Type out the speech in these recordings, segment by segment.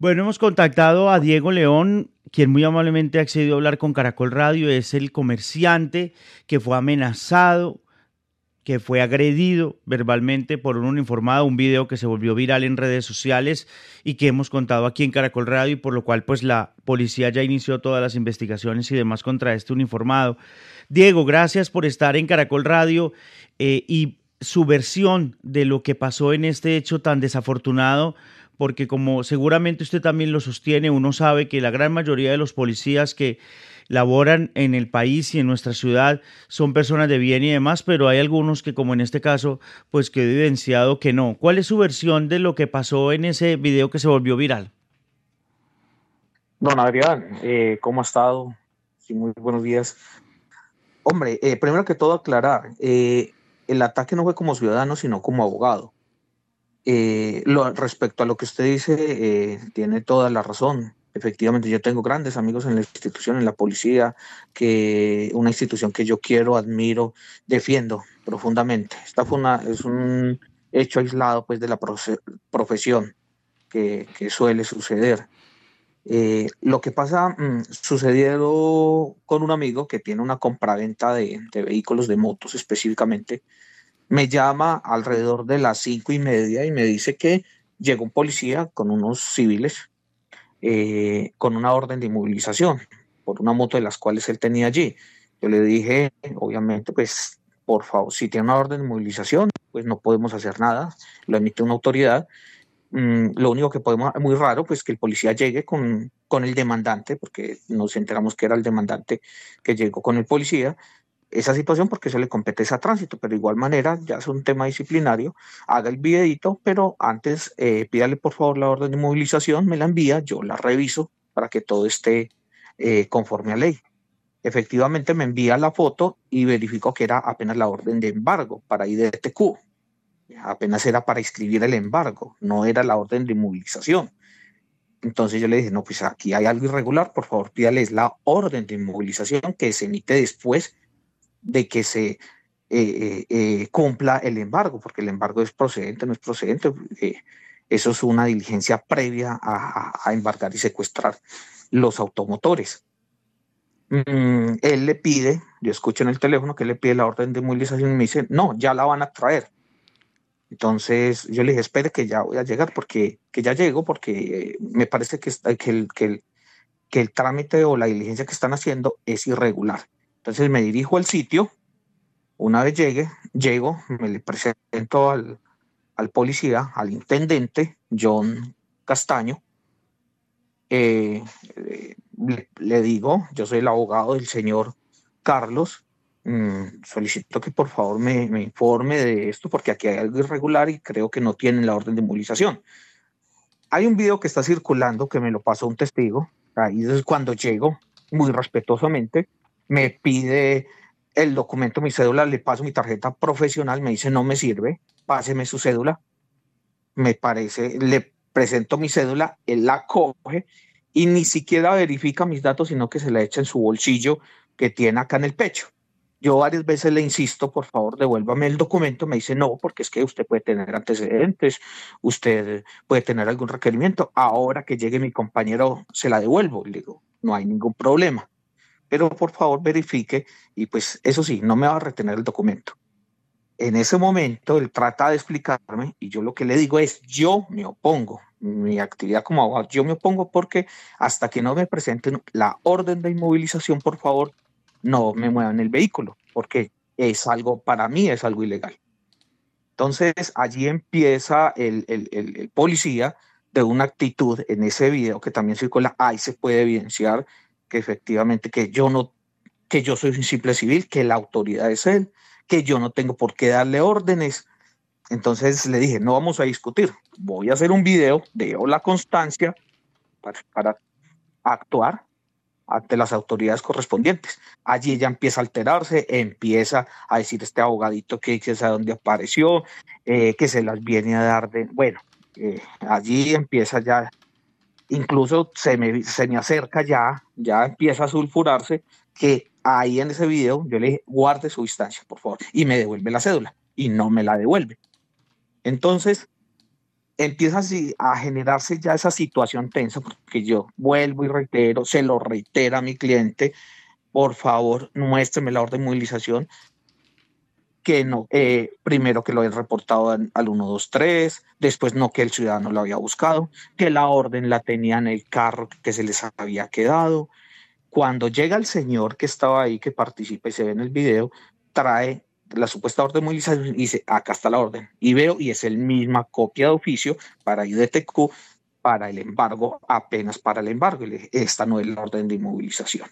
Bueno, hemos contactado a Diego León, quien muy amablemente ha accedido a hablar con Caracol Radio. Es el comerciante que fue amenazado, que fue agredido verbalmente por un uniformado, un video que se volvió viral en redes sociales y que hemos contado aquí en Caracol Radio, y por lo cual pues la policía ya inició todas las investigaciones y demás contra este uniformado. Diego, gracias por estar en Caracol Radio y su versión de lo que pasó en este hecho tan desafortunado, porque como seguramente usted también lo sostiene, uno sabe que la gran mayoría de los policías que laboran en el país y en nuestra ciudad son personas de bien y demás, pero hay algunos que, como en este caso, pues quedó evidenciado que no. ¿Cuál es su versión de lo que pasó en ese video que se volvió viral? Don Adrián, ¿cómo ha estado? Sí, muy buenos días. Hombre, primero que todo aclarar, el ataque no fue como ciudadano, sino como abogado. Respecto a lo que usted dice, tiene toda la razón. Efectivamente, yo tengo grandes amigos en la institución, en la policía, una institución que yo quiero, admiro, defiendo profundamente. Es un hecho aislado pues, de la profesión que suele suceder. Lo que pasa, sucedió con un amigo que tiene una compraventa de vehículos, de motos específicamente. Me llama alrededor de las 5:30 y me dice que llegó un policía con unos civiles con una orden de inmovilización por una moto de las cuales él tenía allí. Yo le dije, obviamente, pues por favor, si tiene una orden de inmovilización, pues no podemos hacer nada, lo emite una autoridad. Lo único que podemos, muy raro, pues que el policía llegue con el demandante, porque nos enteramos que era el demandante que llegó con el policía, esa situación porque eso le compete a tránsito, pero de igual manera ya es un tema disciplinario, haga el videito, pero antes pídale por favor la orden de movilización, me la envía, yo la reviso para que todo esté conforme a ley. Efectivamente me envía la foto y verifico que era apenas la orden de embargo para IDTQ, apenas era para inscribir el embargo, no era la orden de movilización. Entonces yo le dije, no, pues aquí hay algo irregular, por favor pídales la orden de movilización que se emite después de que se cumpla el embargo, porque el embargo es procedente, no es procedente. Eso es una diligencia previa a embargar y secuestrar los automotores. Él le pide, yo escucho en el teléfono que él le pide la orden de movilización y me dice, no, ya la van a traer. Entonces yo le dije, espere que ya voy a llegar, porque que ya llego, porque me parece que el trámite o la diligencia que están haciendo es irregular. Entonces me dirijo al sitio. Una vez llego, me le presento al policía, al intendente, John Castaño. Le digo, yo soy el abogado del señor Carlos. Solicito que por favor me informe de esto porque aquí hay algo irregular y creo que no tienen la orden de movilización. Hay un video que está circulando que me lo pasó un testigo. Ahí es cuando llego, muy respetuosamente, me pide el documento, mi cédula, le paso mi tarjeta profesional, me dice no me sirve, páseme su cédula, me parece, le presento mi cédula, él la coge y ni siquiera verifica mis datos, sino que se la echa en su bolsillo que tiene acá en el pecho. Yo varias veces le insisto, por favor, devuélvame el documento. Me dice, no, porque es que usted puede tener antecedentes, usted puede tener algún requerimiento. Ahora que llegue mi compañero, se la devuelvo. Le digo, no hay ningún problema. Pero por favor, verifique y pues eso sí, no me va a retener el documento. En ese momento, él trata de explicarme y yo lo que le digo es, yo me opongo. Mi actividad como abogado, yo me opongo porque hasta que no me presenten la orden de inmovilización, por favor, no me muevan el vehículo, porque es algo, para mí es algo ilegal. Entonces allí empieza el policía de una actitud en ese video que también circula, ahí se puede evidenciar que efectivamente que yo no, que yo soy un simple civil, que la autoridad es él, que yo no tengo por qué darle órdenes. Entonces le dije, no vamos a discutir, voy a hacer un video, deo la constancia para actuar ante las autoridades correspondientes. Allí ella empieza a alterarse, empieza a decir este abogadito que es a dónde apareció, que se las viene a dar de... Bueno, allí empieza ya, incluso se me acerca ya empieza a sulfurarse, que ahí en ese video yo le dije, guarde su distancia, por favor, y me devuelve la cédula, y no me la devuelve. Entonces, empieza así a generarse ya esa situación tensa, porque yo vuelvo y reitero, se lo reitera a mi cliente, por favor, muéstreme la orden de movilización, que no, primero que lo he reportado al 123, después no, que el ciudadano lo había buscado, que la orden la tenía en el carro que se les había quedado. Cuando llega el señor que estaba ahí, que participa y se ve en el video, trae la supuesta orden de movilización y dice, acá está la orden. Y veo, y es el misma copia de oficio para IDTQ, para el embargo, apenas para el embargo. Y le dije, esta no es la orden de inmovilización.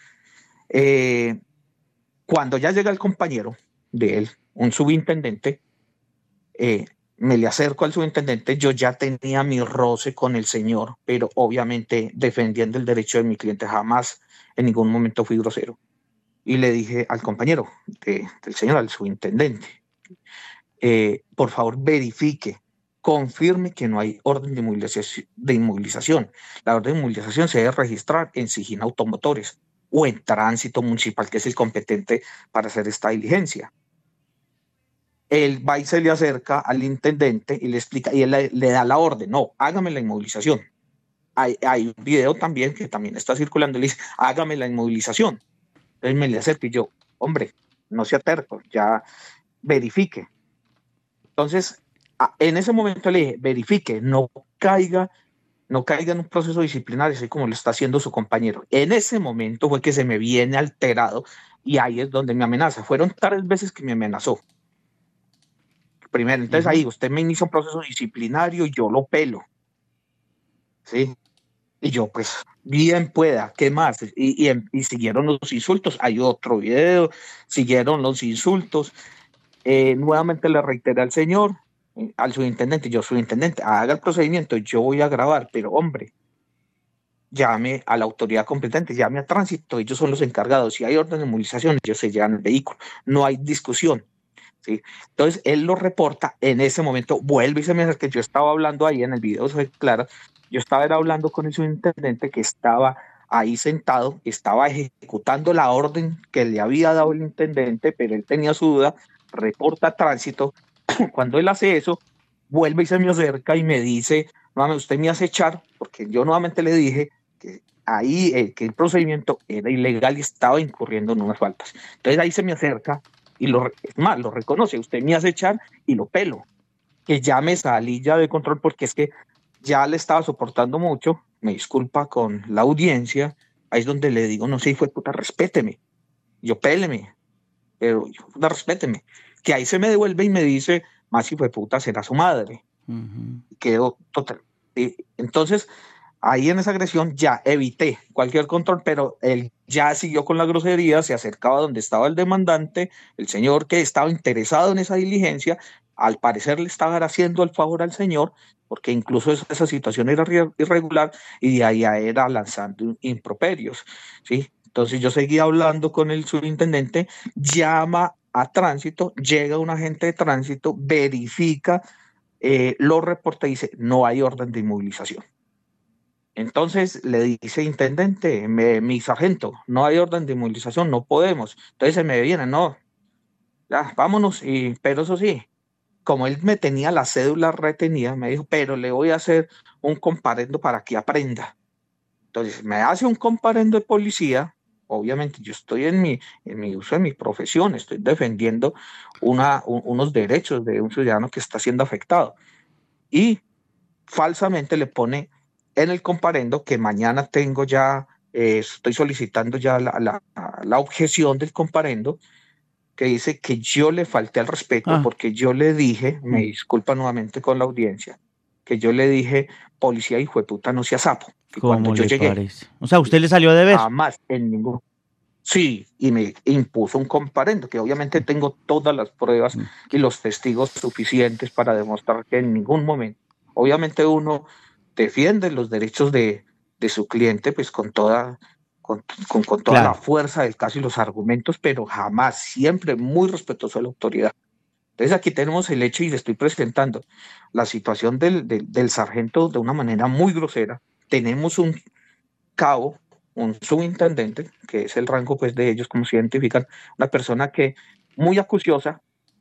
Cuando ya llega el compañero de él, un subintendente, me le acerco al subintendente, yo ya tenía mi roce con el señor, pero obviamente defendiendo el derecho de mi cliente, jamás en ningún momento fui grosero. Y le dije al compañero del señor, al subintendente, por favor verifique, confirme que no hay orden de inmovilización. La orden de inmovilización se debe registrar en SIGIN Automotores o en Tránsito Municipal, que es el competente para hacer esta diligencia. Él va y se le acerca al intendente y le explica, y él le da la orden, no, hágame la inmovilización. Hay un video también que también está circulando, le dice, hágame la inmovilización. Entonces me le acerco y yo, hombre, no sea terco, ya verifique. Entonces, en ese momento le dije, verifique, no caiga en un proceso disciplinario, así como lo está haciendo su compañero. En ese momento fue que se me viene alterado y ahí es donde me amenaza. Fueron 3 veces que me amenazó. Primero, entonces ahí usted me inicia un proceso disciplinario y yo lo pelo. ¿Sí? Y yo, pues, bien pueda, ¿qué más? Y siguieron los insultos. Hay otro video, siguieron los insultos. Nuevamente le reiteré al señor, al subintendente, yo subintendente, haga el procedimiento, yo voy a grabar, pero hombre, llame a la autoridad competente, llame a tránsito, ellos son los encargados. Si hay orden de movilización, ellos se llevan el vehículo, no hay discusión. ¿Sí? Entonces él lo reporta, en ese momento vuelve y se me hace que yo estaba hablando ahí en el video, soy claro, yo estaba hablando con el subintendente que estaba ahí sentado, estaba ejecutando la orden que le había dado el intendente, pero él tenía su duda, reporta tránsito. Cuando él hace eso, vuelve y se me acerca y me dice, mami, usted me hace echar, porque yo nuevamente le dije que ahí que el procedimiento era ilegal y estaba incurriendo en unas faltas. Entonces ahí se me acerca y es más, lo reconoce, usted me hace echar y lo pelo, que ya me salí ya de control porque es que ya le estaba soportando mucho, me disculpa con la audiencia, ahí es donde le digo, no sé, fue puta, respéteme, yo péleme, pero puta, respéteme, que ahí se me devuelve y me dice, más si fue puta, será su madre. Quedó total. Entonces, ahí en esa agresión ya evité cualquier control, pero él ya siguió con la grosería, se acercaba donde estaba el demandante, el señor que estaba interesado en esa diligencia, al parecer le estaba haciendo el favor al señor, porque incluso esa situación era irregular y de ahí era lanzando improperios, ¿sí? Entonces yo seguía hablando con el subintendente, llama a tránsito, llega un agente de tránsito, verifica, lo reporta y dice, no hay orden de inmovilización. Entonces le dice, intendente, mi sargento, no hay orden de inmovilización, no podemos. Entonces se me viene, no, ya, vámonos, pero eso sí, como él me tenía la cédula retenida, me dijo, pero le voy a hacer un comparendo para que aprenda. Entonces me hace un comparendo de policía, obviamente yo estoy en mi uso de mi profesión, estoy defendiendo unos derechos de un ciudadano que está siendo afectado. Y falsamente le pone en el comparendo que mañana tengo ya, estoy solicitando ya la objeción del comparendo, que dice que yo le falté al respeto porque yo le dije, me disculpa nuevamente con la audiencia, que yo le dije, policía hijo de puta, no sea sapo. Que cuando yo llegué, parece? O sea, ¿usted le salió a deber? Jamás en ningún... Sí, y me impuso un comparendo, que obviamente tengo todas las pruebas y los testigos suficientes para demostrar que en ningún momento, obviamente uno defiende los derechos de su cliente, pues con toda Claro. la fuerza del caso y los argumentos, pero jamás, siempre muy respetuoso de la autoridad. Entonces aquí tenemos el hecho y le estoy presentando la situación del sargento de una manera muy grosera. Tenemos un cabo, un subintendente, que es el rango pues de ellos, como se identifican, una persona que muy acuciosa,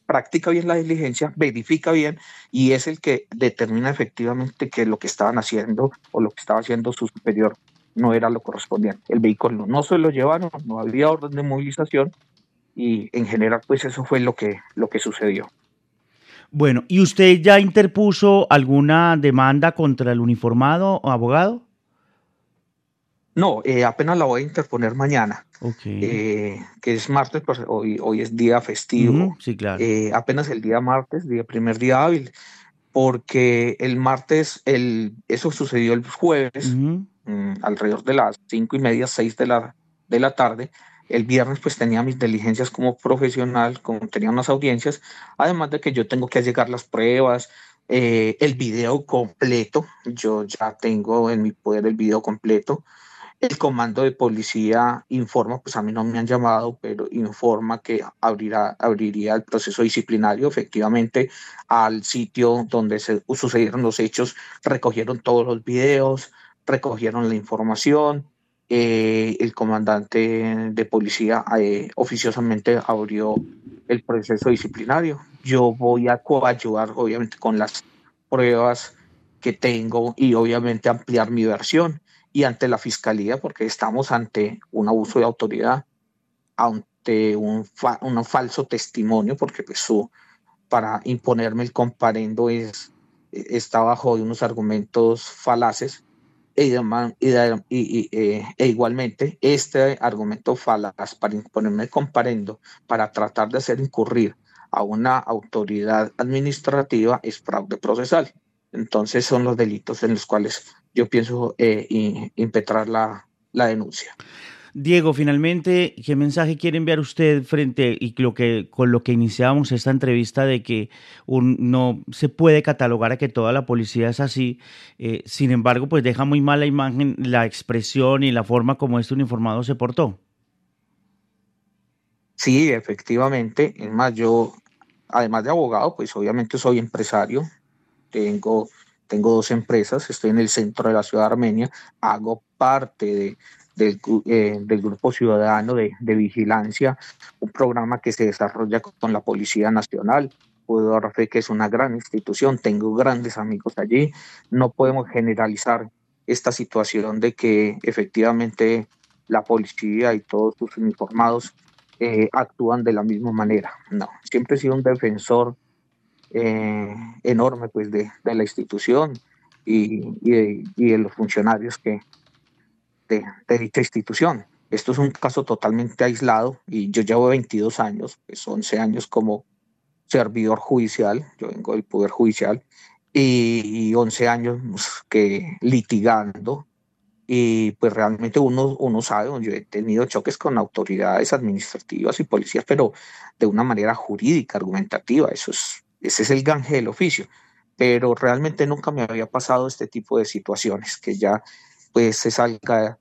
practica bien la diligencia, verifica bien y es el que determina efectivamente que lo que estaban haciendo o lo que estaba haciendo su superior no era lo correspondiente. El vehículo no se lo llevaron, no había orden de movilización y en general pues eso fue lo que sucedió. Bueno, ¿y usted ya interpuso alguna demanda contra el uniformado o abogado? No, apenas la voy a interponer mañana, Ok. que es martes, pues hoy es día festivo, Ujú, sí, claro. apenas el día martes, primer día hábil, porque el martes, eso sucedió el jueves, Ujú. alrededor de las 5:30, 6 de la tarde. El viernes pues tenía mis diligencias como profesional, como tenía unas audiencias, además de que yo tengo que allegar las pruebas, el video completo, yo ya tengo en mi poder el video completo. El comando de policía informa, pues a mí no me han llamado, pero informa que abriría el proceso disciplinario. Efectivamente, al sitio donde se sucedieron los hechos, recogieron todos los videos, recogieron la información. El comandante de policía oficiosamente abrió el proceso disciplinario. Yo voy a coayudar, obviamente, con las pruebas que tengo y obviamente ampliar mi versión y ante la fiscalía, porque estamos ante un abuso de autoridad, ante un falso testimonio, porque pues, para imponerme el comparendo está bajo de unos argumentos falaces. E igualmente, este argumento falaz para imponerme el comparendo, para tratar de hacer incurrir a una autoridad administrativa, es fraude procesal. Entonces son los delitos en los cuales yo pienso impetrar la denuncia. Diego, finalmente, ¿qué mensaje quiere enviar usted frente y con lo que iniciábamos esta entrevista de que no se puede catalogar a que toda la policía es así? Sin embargo, pues deja muy mala imagen la expresión y la forma como este uniformado se portó. Sí, efectivamente. Es más, yo, además de abogado, pues obviamente soy empresario. Tengo, tengo dos empresas, estoy en el centro de la ciudad de Armenia, hago parte del Grupo Ciudadano de Vigilancia, un programa que se desarrolla con la Policía Nacional. Puedo dar fe que es una gran institución, tengo grandes amigos allí. No podemos generalizar esta situación de que efectivamente la policía y todos sus uniformados actúan de la misma manera. No, siempre he sido un defensor enorme pues de la institución y de los funcionarios de dicha institución. Esto es un caso totalmente aislado y yo llevo 22 años, pues 11 años como servidor judicial, yo vengo del Poder Judicial, y 11 años que litigando y pues realmente uno sabe, yo he tenido choques con autoridades administrativas y policías, pero de una manera jurídica, argumentativa, ese es el ganje del oficio. Pero realmente nunca me había pasado este tipo de situaciones, que ya pues se salga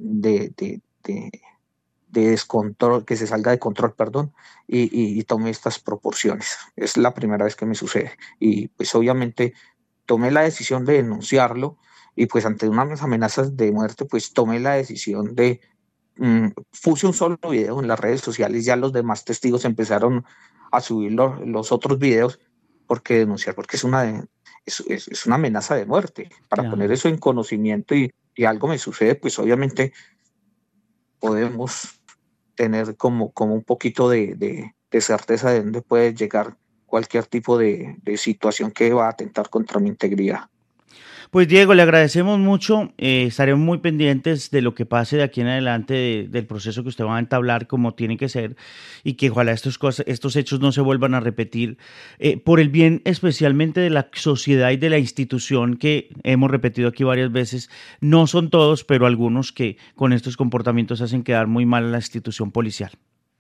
de descontrol, que se salga de control, perdón, y tome estas proporciones. Es la primera vez que me sucede. Y pues obviamente tomé la decisión de denunciarlo y pues ante unas amenazas de muerte, pues tomé la decisión puse un solo video en las redes sociales, ya los demás testigos empezaron a subir los otros videos porque denunciar, porque es una amenaza de muerte. Para poner Claro. eso en conocimiento y algo me sucede, pues obviamente podemos tener como un poquito de certeza de dónde puede llegar cualquier tipo de situación que va a atentar contra mi integridad. Pues Diego, le agradecemos mucho. Estaremos muy pendientes de lo que pase de aquí en adelante, del proceso que usted va a entablar como tiene que ser y que ojalá estos hechos no se vuelvan a repetir por el bien especialmente de la sociedad y de la institución que hemos repetido aquí varias veces. No son todos, pero algunos que con estos comportamientos hacen quedar muy mal a la institución policial.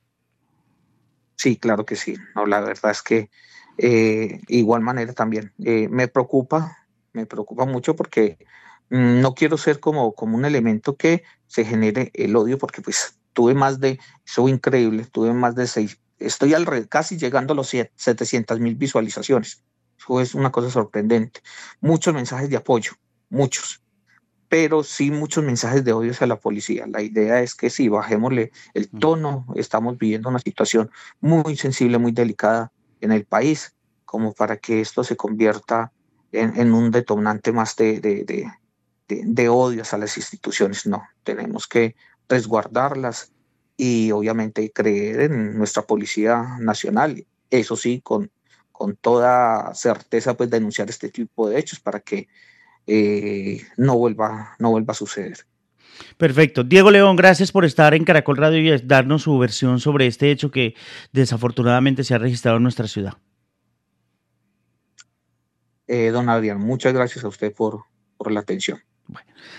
Sí, claro que sí. No, la verdad es que igual manera también me preocupa mucho porque no quiero ser como un elemento que se genere el odio porque pues eso increíble, tuve más de estoy casi llegando a los 700.000 visualizaciones. Eso es una cosa sorprendente. Muchos mensajes de apoyo, muchos, pero sí muchos mensajes de odio hacia la policía. La idea es que sí, bajémosle el tono, estamos viviendo una situación muy sensible, muy delicada, en el país, como para que esto se convierta en un detonante más de odio hacia las instituciones. No, tenemos que resguardarlas y obviamente creer en nuestra Policía Nacional. Eso sí, con toda certeza, pues denunciar este tipo de hechos para que no vuelva a suceder. Perfecto. Diego León, gracias por estar en Caracol Radio y darnos su versión sobre este hecho que desafortunadamente se ha registrado en nuestra ciudad. Don Adrián, muchas gracias a usted por la atención. Bueno.